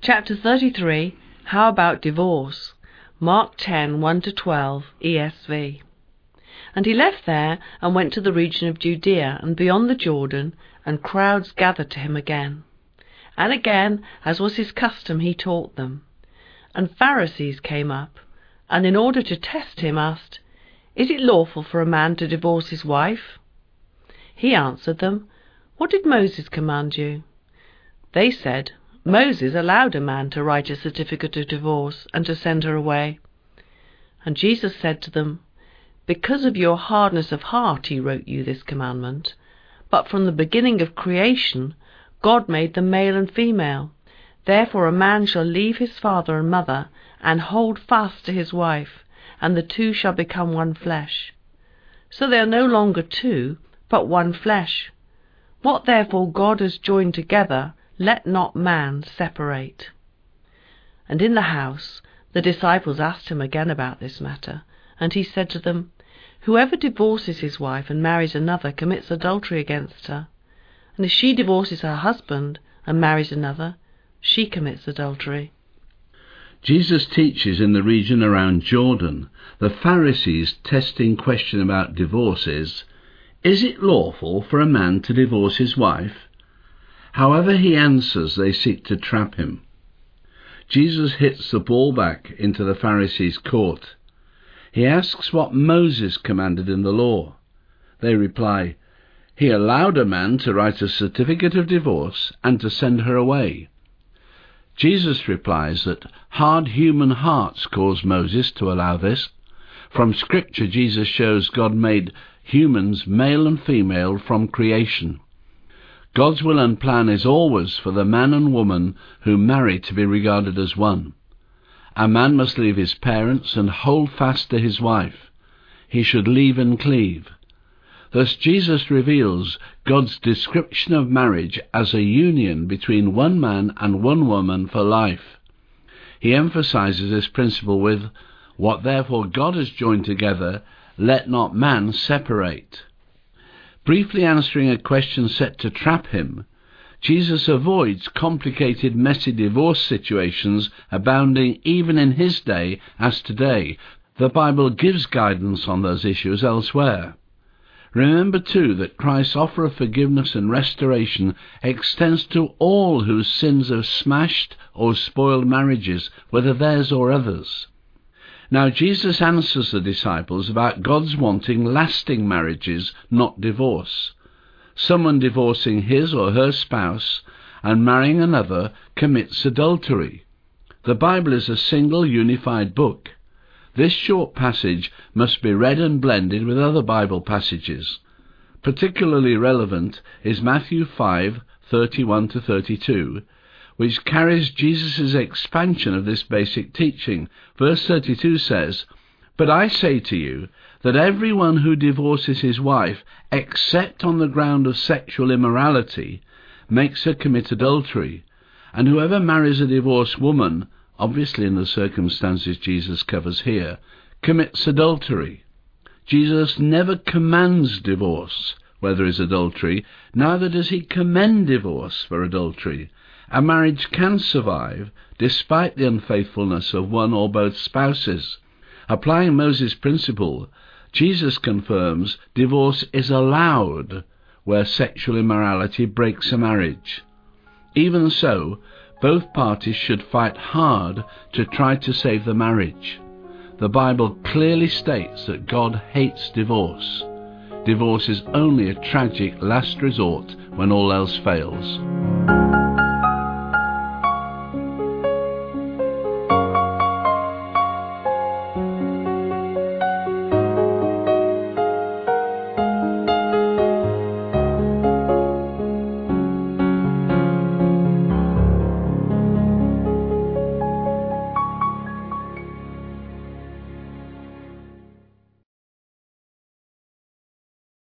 Chapter 33. How about divorce? Mark 10, 1-12, ESV. And he left there and went to the region of Judea and beyond the Jordan, and crowds gathered to him again. And again, as was his custom, he taught them. And Pharisees came up, and in order to test him asked, "Is it lawful for a man to divorce his wife?" He answered them, "What did Moses command you?" They said, "Moses allowed a man to write a certificate of divorce and to send her away." And Jesus said to them, "Because of your hardness of heart he wrote you this commandment. But from the beginning of creation God made them male and female. Therefore a man shall leave his father and mother, and hold fast to his wife, and the two shall become one flesh. So they are no longer two, but one flesh. What therefore God has joined together, let not man separate." And in the house the disciples asked him again about this matter, and he said to them, "Whoever divorces his wife and marries another commits adultery against her. And if she divorces her husband and marries another, she commits adultery." Jesus teaches in the region around Jordan. The Pharisees' testing question about divorce is it lawful for a man to divorce his wife? However he answers, they seek to trap him. Jesus hits the ball back into the Pharisees' court. He asks what Moses commanded in the law. They reply, "He allowed a man to write a certificate of divorce and to send her away." Jesus replies that hard human hearts caused Moses to allow this. From Scripture, Jesus shows God made humans male and female from creation. God's will and plan is always for the man and woman who marry to be regarded as one. A man must leave his parents and hold fast to his wife. He should leave and cleave. Thus Jesus reveals God's description of marriage as a union between one man and one woman for life. He emphasizes this principle with, "What therefore God has joined together, let not man separate." Briefly answering a question set to trap him, Jesus avoids complicated, messy divorce situations abounding even in his day as today. The Bible gives guidance on those issues elsewhere. Remember too that Christ's offer of forgiveness and restoration extends to all whose sins have smashed or spoiled marriages, whether theirs or others. Now Jesus answers the disciples about God's wanting lasting marriages, not divorce. Someone divorcing his or her spouse and marrying another commits adultery. The Bible is a single unified book. This short passage must be read and blended with other Bible passages. Particularly relevant is Matthew 5:31-32, which carries Jesus' expansion of this basic teaching. Verse 32 says, "But I say to you that everyone who divorces his wife, except on the ground of sexual immorality, makes her commit adultery, and whoever marries a divorced woman," obviously in the circumstances Jesus covers here, "commits adultery." Jesus never commands divorce where there is adultery, neither does he commend divorce for adultery. A marriage can survive despite the unfaithfulness of one or both spouses. Applying Moses' principle, Jesus confirms divorce is allowed where sexual immorality breaks a marriage. Even so, both parties should fight hard to try to save the marriage. The Bible clearly states that God hates divorce. Divorce is only a tragic last resort when all else fails.